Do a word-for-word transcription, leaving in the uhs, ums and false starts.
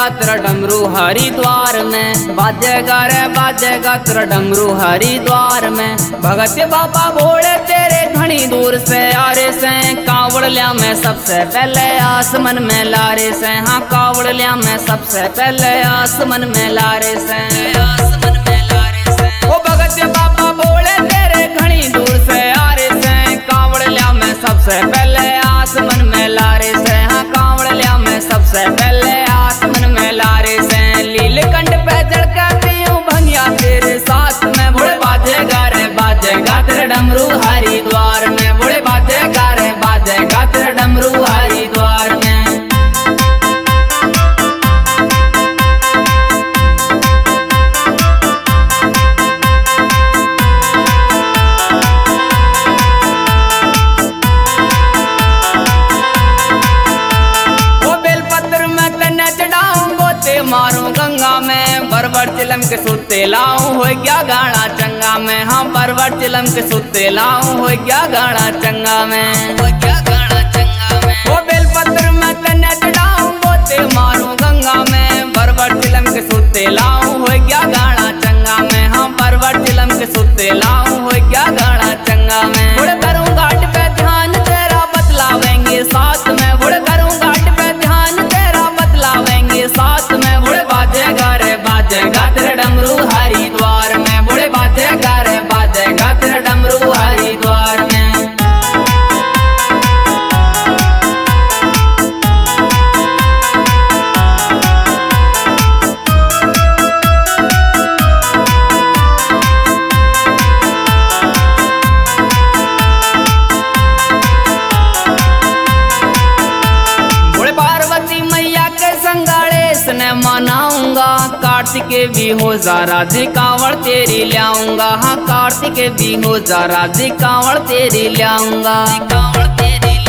बाजेगा तेरा डमरू हरिद्वार में, बाजेगा रे बाजेगा तेरा डमरू हरिद्वार में। भगत बाबा भोले तेरे घनी दूर से आरे से, कावड़ लिया मैं सबसे पहले आसमन में लारे से। हाँ कावड़ लिया मैं सबसे पहले आसमन में लारे से, आसमन में लारे से। ओ भगत बाबा भोले तेरे घनी दूर से आरे से, कावड़ लिया मैं सबसे पहले आसमन में लारे से। हाँ कावड़ लिया मैं सबसे पहले आसमन में लारे से। लीलकंठ पे चढ़ कर पीऊं भंगिया तेरे साथ में, बूढ़े बाजेगा रे बाजेगा तेरे डमरू हरिद्वार में, बूढ़े बाजेगा रे बाजेगा तेरे डमरू हरिद्वार में। मारूं गंगा में बरबर चिलम के सुते लाऊं, हो गया गाड़ा चंगा में। हाँ बरबर चिलम के सुते लाऊं, हो गया गाड़ा चंगा में, हो गया गाड़ा चंगा में। वो बेलपत्र में तन्ने चढ़ाऊं, बोते मारूं गंगा में बरबर चिलम के सुते लाऊं, हो गया गाड़ा चंगा में। हाँ बरबर चिलम के सुते लाऊं, हो गया गाड़ा चंगा में। बुढ़ करूं घाट पे ध्यान तेरा बतलावेंगे साथ में, बुढ़ करूं घाट पे ध्यान तेरा बतलावेंगे साथ में। बाजेगा रे बाजेगा तेरे डमरू हरिद्वार में, बूढ़े बाजेगा रे बाजेगा तेरे डमरू हरिद्वार में। बूढ़े पार्वती मैया के संगाड़े ने मनाऊंगा, कार्तिक भी हो जरा जी कांवड़ तेरी लाऊंगा। हाँ कार्तिक भी हो जरा जी कांवड़ तेरी लाऊंगा, कांवड़ तेरी